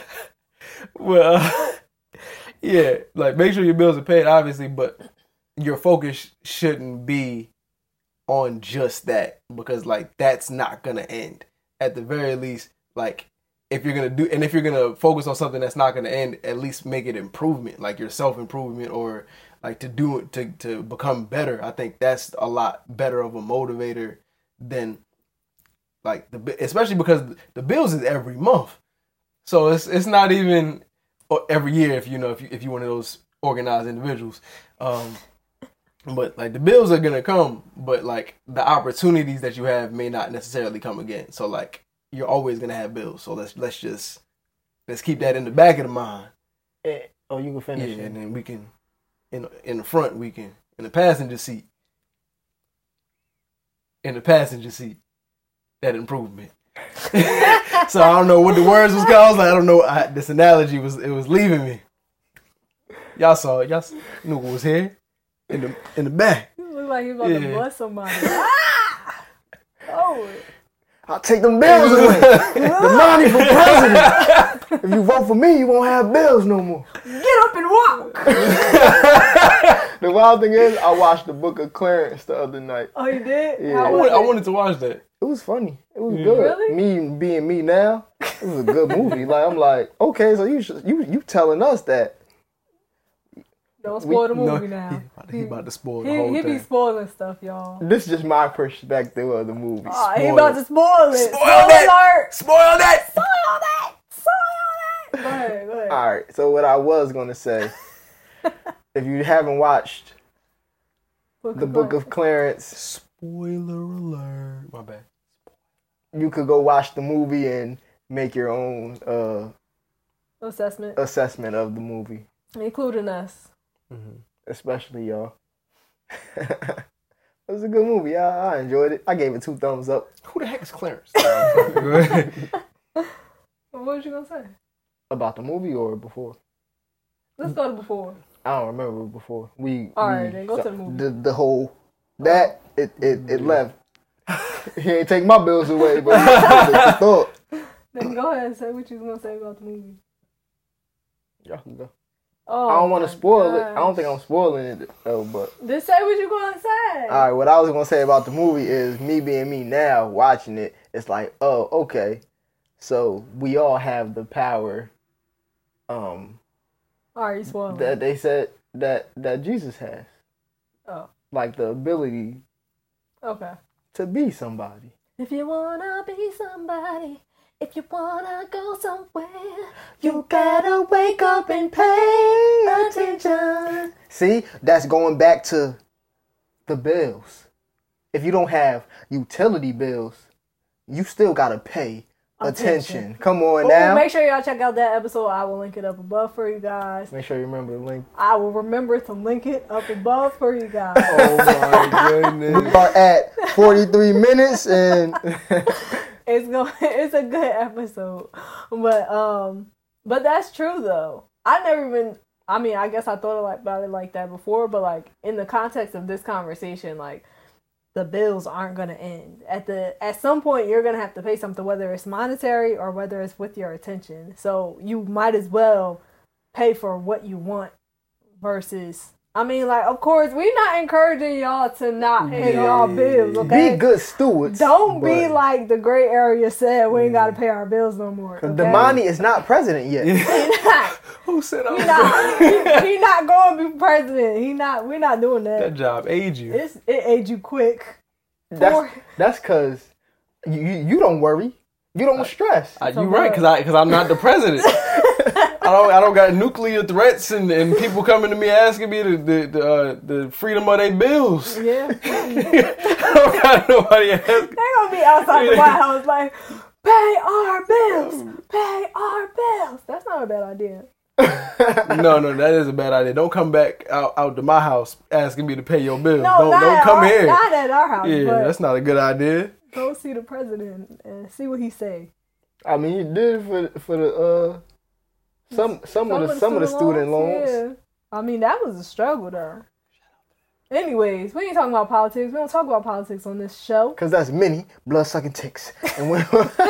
Well, uh, yeah, like make sure your bills are paid, obviously, but your focus shouldn't be on just that, because like that's not gonna end. At the very least, like if you're gonna do, and if you're gonna focus on something that's not gonna end, at least make it improvement, like your self improvement or. Like to do it to, to become better. I think that's a lot better of a motivator than like the especially because the bills is every month, so it's it's not even every year if you know if you if you're one of those organized individuals. Um, but like the bills are gonna come, but like the opportunities that you have may not necessarily come again. So like you're always gonna have bills. So let's let's just let's keep that in the back of the mind. Eh, oh, you can finish. Yeah, it. And then we can. In in the front, we can in the passenger seat. In the passenger seat, that improvement. So I don't know what the words was called. I don't know. I, this analogy was it was leaving me. Y'all saw it. Y'all knew what was here. in the in the back. You look like you about Yeah. to bust somebody. Ah! Oh, I'll take them bills away. The money for president. If you vote for me, you won't have bills no more. get up and walk. The wild thing is, I watched the Book of Clarence the other night. Oh, you did? Yeah. How I, was want, I it? wanted to watch that. It was funny. It was Yeah. good. Really? Me being me now, it was a good movie. Like I'm like, okay, so you should, you you telling us that. Don't spoil the No, movie now. He, about to- he about to spoil the He, whole he thing. be spoiling stuff, y'all. This is just my perspective of the movie. Oh, he Spoil about it. to spoil it. Spoil Spoiler that. alert. Spoil that. Spoil that. Spoil that. Go ahead. Go ahead. All right. So what I was gonna say, if you haven't watched Book the of Book Clarence. of Clarence, Spoiler alert. My bad. you could go watch the movie and make your own uh, Assessment, assessment of the movie, including us. Mm-hmm. especially y'all. It was a good movie. I, I enjoyed it. I gave it two thumbs up. Who the heck is Clarence? What was you gonna say? About the movie or before? Let's go to before. I don't remember before. We All we, right, then go to the movie. The, the whole that it it, it left. He ain't take my bills away, but he took the thought. Then go ahead and say what you was gonna say about the movie. Y'all can go. Oh, I don't want my to spoil it. I don't gosh. think I'm spoiling it though. But Just say what you gonna say. all right, what I was gonna say about the movie is me being me now watching it. It's like, oh, okay, so we all have the power. Um, All right, you spoiling. that they said that that Jesus has, Oh, like the ability okay. to be somebody. If you wanna be somebody, if you wanna go somewhere, you gotta wake up and pay attention. See, that's going back to the bills. If you don't have utility bills, you still gotta pay attention. Attention. Come on Ooh, now. make sure y'all check out that episode. I will link it up above for you guys. Make sure you remember the link. I will remember to link it up above for you guys. Oh my We goodness. are at forty-three minutes and It's going. It's a good episode, but um, but that's true though. I never even. I mean, I guess I thought like about it like that before, but like in the context of this conversation, like the bills aren't gonna end. At the at some point, you're gonna have to pay something, whether it's monetary or whether it's with your attention. So you might as well pay for what you want versus. I mean, like, of course, we're not encouraging y'all to not pay Yeah. y'all bills, okay? be good stewards. Don't be but like the gray area said, we ain't gotta pay our bills no more. Okay? the money is not president yet. He not. Who said I He was not. going? he, he not going to be president. He not. We're not doing That that. job age you. It's it age you quick. That's Four- that's cause you you you don't worry. You don't stress. Uh, So you right, what? cause I, cause I'm not the president. I don't, I don't got nuclear threats and, and people coming to me asking me the the the, uh, the freedom of their bills. Yeah. I don't got nobody asking. They gonna be outside the White House like, pay our bills, pay our bills. That's not a bad idea. No, no, that is a bad idea. Don't come back out, out to my house asking me to pay your bills. No, don't not don't at come our, here. Not at our house. Yeah, but that's not a good idea. go see the president and see what he say. I mean, you did for for the uh some some, of the some of the student loans. Yeah. I mean, that was a struggle though. Anyways, we ain't talking about politics. We don't talk about politics on this show. Cause that's many blood sucking ticks. And we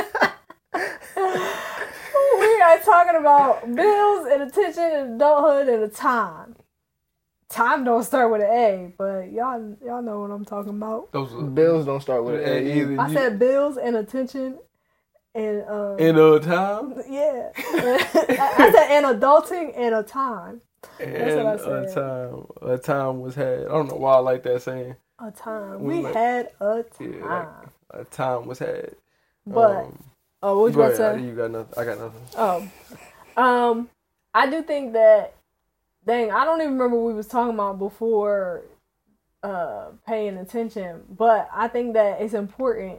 We are talking about bills and attention and adulthood and the time. Time don't start with an A, but y'all y'all know what I'm talking about. Those are, bills don't start with and an either E. I you- said bills and attention and um in a time yeah. I I said and adulting and a time. and what I a said. time a time was had. I don't know why I like that saying. A time. We We like- had a time. Yeah, like, a time was had. But Um, oh, what you go about to ahead. say? You got nothing. I got nothing. Oh, um, I do think that. Dang, I don't even remember what we was talking about before. Uh, paying attention, but I think that it's important.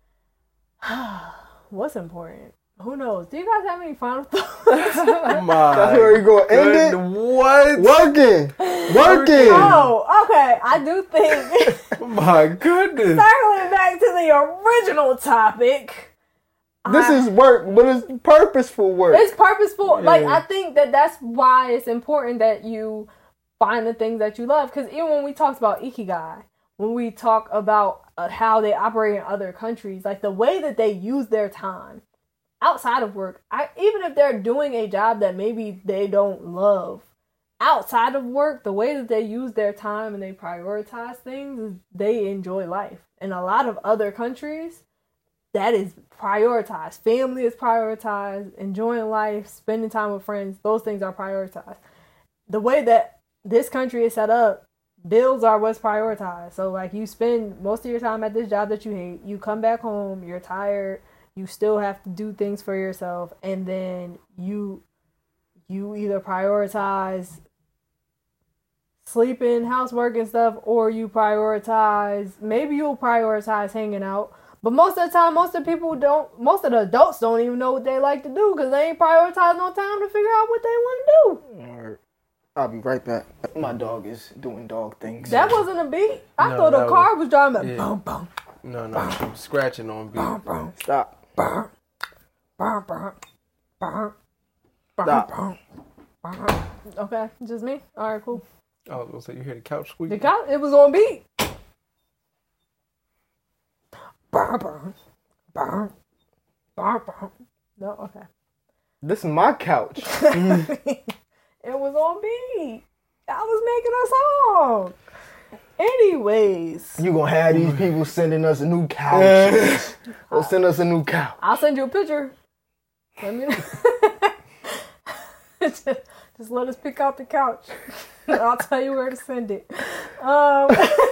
What's important? Who knows? Do you guys have any final thoughts? My That's where you gonna end it? good- What? Working, working. Oh, okay. I do think My goodness. circling back to the original topic. This I- is work, but it's purposeful work. It's purposeful. Like, Yeah. I think that that's why it's important that you find the things that you love. Because even when we talked about Ikigai, when we talk about uh, how they operate in other countries, like the way that they use their time outside of work, I, even if they're doing a job that maybe they don't love, outside of work, the way that they use their time and they prioritize things is they enjoy life. In a lot of other countries, that is prioritized. Family is prioritized. Enjoying life, spending time with friends, those things are prioritized. The way that this country is set up, bills are what's prioritized. So, like, you spend most of your time at this job that you hate. You come back home, you're tired. You still have to do things for yourself. And then you you either prioritize sleeping, housework and stuff, or you prioritize, maybe you'll prioritize hanging out. But most of the time, most of the people don't, most of the adults don't even know what they like to do because they ain't prioritize no time to figure out what they want to do. All right. I'll be right back. My dog is doing dog things. That wasn't a beat. I No, thought the that car was driving like, yeah. boom, boom, No, no, she was scratching on beat. boom, boom, Stop. boom, boom, boom, boom, Stop. boom, boom. Okay, just me? All right, cool. I was gonna say you hear the couch squeak. The couch, it was on beat. Burn, burn, burn, burn, burn. No, okay. This is my couch. It was on beat. I was making a song. Anyways, You gonna have these people sending us a new couch. Or send us a new couch. I'll send you a picture. Let me just, just let us pick out the couch. I'll tell you where to send it. Um,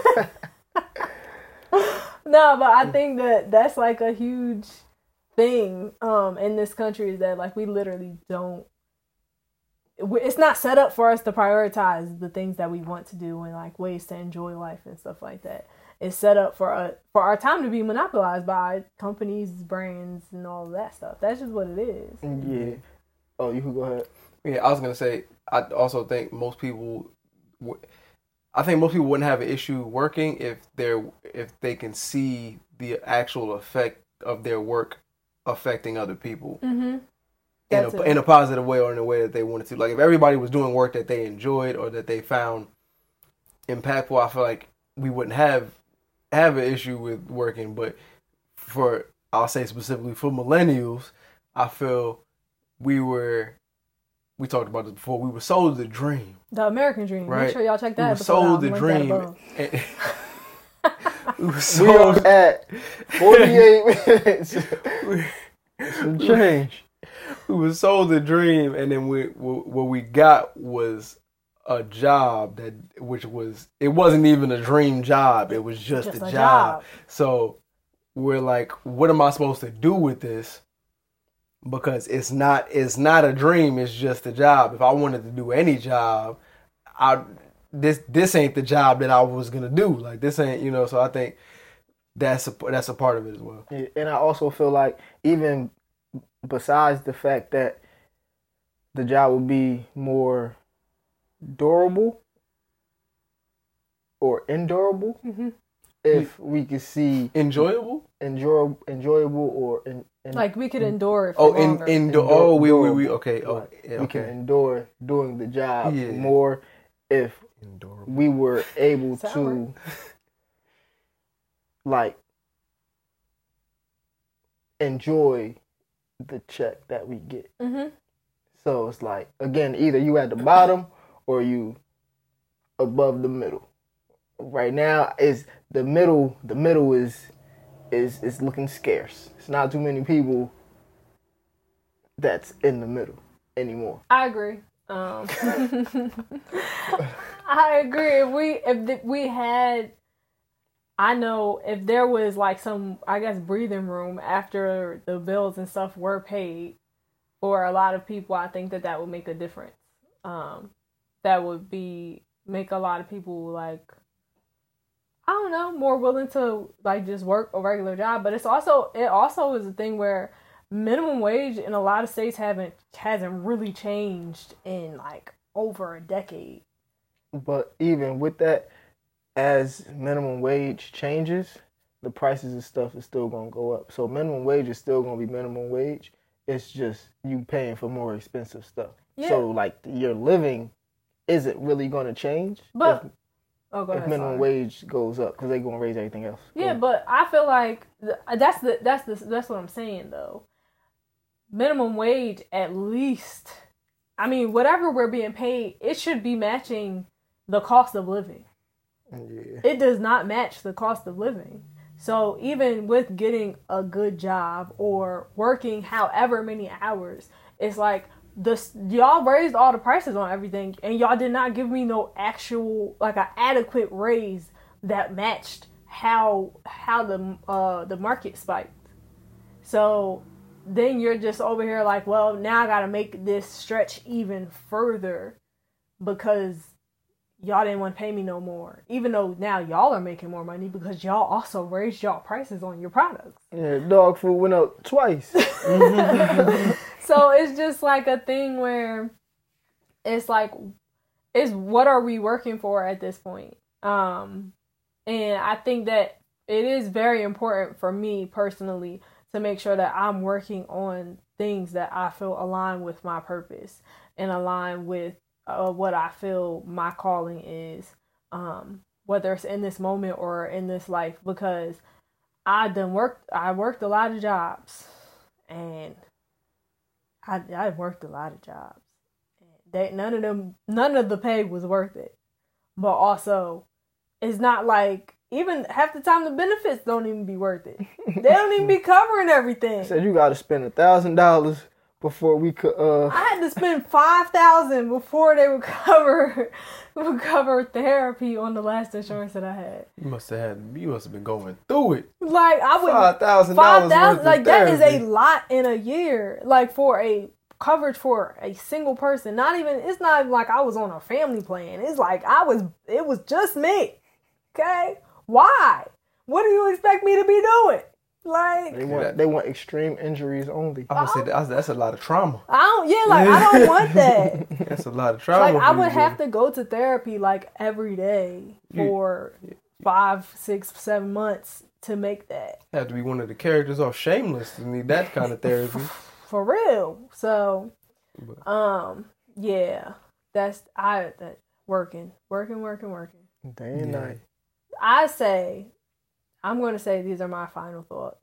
no, but I think that that's like a huge thing um, in this country is that like we literally don't. It's not set up for us to prioritize the things that we want to do and like ways to enjoy life and stuff like that. It's set up for a, for our time to be monopolized by companies, brands, and all of that stuff. That's just what it is. Yeah. Oh, you can go ahead. Yeah, I was gonna say. I also think most people. w- I think most people wouldn't have an issue working if they're if they can see the actual effect of their work affecting other people Mm-hmm. in That's a it. in a positive way or in a way that they wanted to. Like if everybody was doing work that they enjoyed or that they found impactful, I feel like we wouldn't have have an issue with working. But for I'll say specifically for millennials, I feel we were. We talked about this before. We were sold the dream. The American Dream. Right. Make sure y'all check that We were episode sold out. the Link that dream. above. And- we were We are sold. at forty-eight minutes. Some change. We were sold the dream, and then we what we got was a job that which was it wasn't even a dream job. It was just, Just a, a job. job. So we're like, what am I supposed to do with this? Because it's not it's not a dream, it's just a job. If I wanted to do any job, I this this ain't the job that I was gonna do. Like this ain't, you know, so I think that's a that's a part of it as well. Yeah, and I also feel like even besides the fact that the job would be more durable or endurable Mhm. if we could see Enjoyable? enjoy, enjoyable or in, in, Like we could endure it for Oh, in longer. in Endure- oh we we we endurable. okay. Oh, Right. yeah, we can okay. endure doing the job Yeah. more if Endurable. we were able Sound to like enjoy the check that we get. Mm-hmm. So it's like, again, either you at the bottom or you above the middle. Right now is the middle the middle is is is looking scarce. It's not too many people that's in the middle anymore. I agree. Um, I agree. If we if the, we had, I know if there was like some, I guess, breathing room after the bills and stuff were paid for a lot of people, I think that that would make a difference. Um, that would be make a lot of people like, I don't know, more willing to like just work a regular job. But it's also it also is a thing where minimum wage in a lot of states haven't hasn't really changed in like over a decade. But even with that, as minimum wage changes, the prices of stuff is still gonna go up. So minimum wage is still gonna be minimum wage. It's just you paying for more expensive stuff. Yeah. So like your living isn't really going to change. But if, oh, go if ahead, minimum sorry. wage goes up, because they're going to raise everything else. Yeah, Go. but I feel like th- that's the that's the that's what I'm saying though. Minimum wage, at least. I mean, whatever we're being paid, it should be matching the cost of living. Yeah. It does not match the cost of living. So even with getting a good job or working however many hours, it's like this y'all raised all the prices on everything, and y'all did not give me no actual like an adequate raise that matched how how the uh the market spiked. So then you're just over here like, well, now I gotta make this stretch even further because y'all didn't want to pay me no more. Even though now y'all are making more money because y'all also raised y'all prices on your products. Yeah, dog food went up twice. So it's just like a thing where it's like, it's what are we working for at this point? Um, and I think that it is very important for me personally to make sure that I'm working on things that I feel align with my purpose and align with uh, what I feel my calling is, um, whether it's in this moment or in this life, because I done worked, I worked a lot of jobs, and I I worked a lot of jobs. They, none of them, none of the pay was worth it. But also, it's not like, even half the time the benefits don't even be worth it. They don't even be covering everything. Said you got to spend a thousand dollars before we could. Uh... I had to spend five thousand before they would cover would cover therapy on the last insurance that I had. You must have had. You must have been going through it. Like I would Five thousand dollars worth of like that is therapy. a lot in a year. Like for a coverage for a single person. Not even. It's not even like I was on a family plan. It's like I was. It was just me. Okay. Why? What do you expect me to be doing? Like They want they want extreme injuries only. I would say that, that's a lot of trauma. I don't. Yeah, like I don't want that. That's a lot of trauma. Like I for would you, have boy. to go to therapy like every day for five, six, seven months to make that. Have to be one of the characters off Shameless to need that kind of therapy. For real. So, um, yeah, that's I that working, working, working, working. Day and Yeah. night. I say, I'm going to say these are my final thoughts.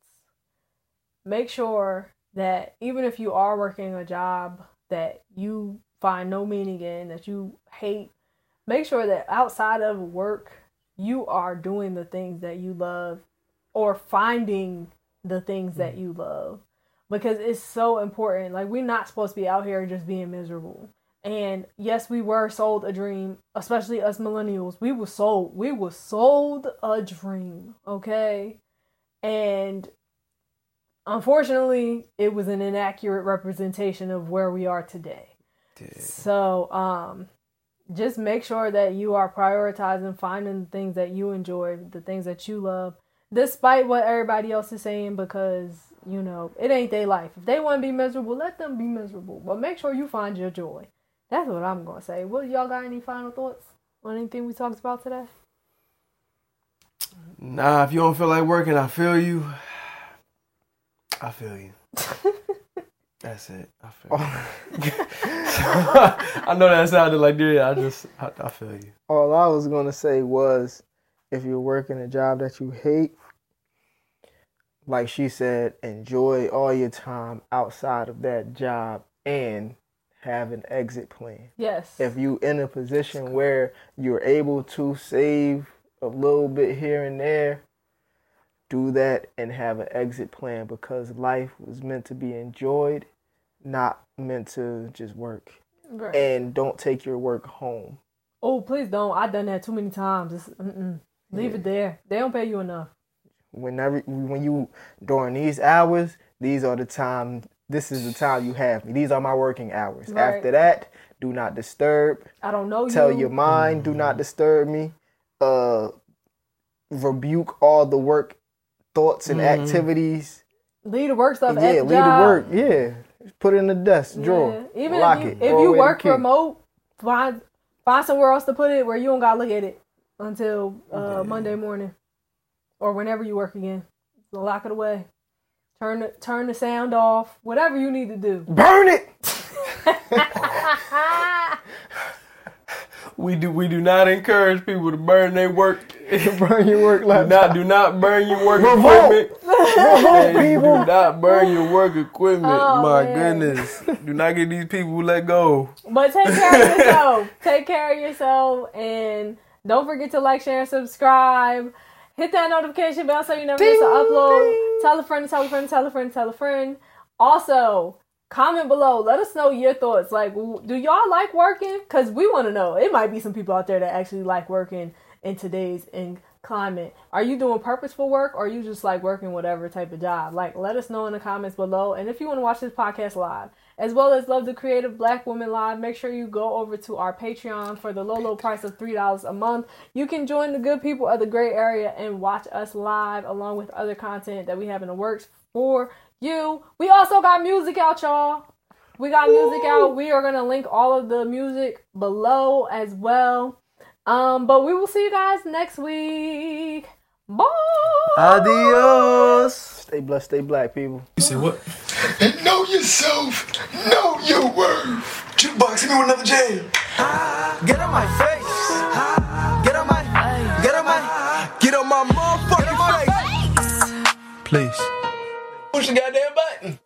Make sure that even if you are working a job that you find no meaning in, that you hate, make sure that outside of work, you are doing the things that you love or finding the things that you love. Because it's so important. Like, we're not supposed to be out here just being miserable. And yes, we were sold a dream, especially us millennials. We were sold, we were sold a dream, okay? And unfortunately, it was an inaccurate representation of where we are today. Yeah. So, um, just make sure that you are prioritizing finding the things that you enjoy, the things that you love, despite what everybody else is saying, because, you know, it ain't their life. If they want to be miserable, let them be miserable. But make sure you find your joy. That's what I'm going to say. Well, y'all got any final thoughts on anything we talked about today? Nah, if you don't feel like working, I feel you. I feel you. That's it. I feel you. I know that sounded like, yeah, I just, I, I feel you. All I was going to say was, if you're working a job that you hate, like she said, enjoy all your time outside of that job and have an exit plan. Yes. If you in a position where you're able to save a little bit here and there, do that and have an exit plan, because life was meant to be enjoyed, not meant to just work. Right. And don't take your work home. Oh, please don't. I've done that too many times. It's, mm-mm. Leave Yeah. it there. They don't pay you enough. Whenever, when you, during these hours, these are the time, this is the time you have me. These are my working hours. Right. After that, do not disturb. I don't know Tell you. your mind, do not disturb me. Uh, rebuke all the work thoughts and Mhm. activities. Leave the work stuff Yeah, at the leave job. the work. Yeah, put it in the desk drawer. Yeah. Even Lock if you, it. if Throw you away the work key. remote, find find somewhere else to put it where you don't gotta look at it until uh, Yeah. Monday morning or whenever you work again. So lock it away. Turn the turn the sound off. Whatever you need to do. Burn it. We do we do not encourage people to burn their work. Burn your work do laptop. not do not burn your work Revolt. equipment. Revolt, Hey, people. do not burn your work equipment. Oh, My man. goodness. Do not get these people let go. But take care of yourself. Take care of yourself. And don't forget to like, share, and subscribe. Hit that notification bell so you never miss an upload. Tell a friend, tell a friend, tell a friend, tell a friend. Also, comment below. Let us know your thoughts. Like, do y'all like working? Because we want to know. It might be some people out there that actually like working in today's in climate. Are you doing purposeful work, or you just like working whatever type of job? Like, let us know in the comments below. And if you want to watch this podcast live, as well as Love the Creative Black Woman Live, make sure you go over to our Patreon for the low, low price of three dollars a month. You can join the good people of the gray area and watch us live along with other content that we have in the works for you. We also got music out, y'all. We got music out. We are going to link all of the music below as well. Um, but we will see you guys next week. Bye. Adios. Stay blessed, stay black, people. You say what? Know yourself. Know your worth. Jukebox, hit me with another jam. Get on my face. Get on my, get on my, get on my motherfucking face. Please. Push the goddamn button.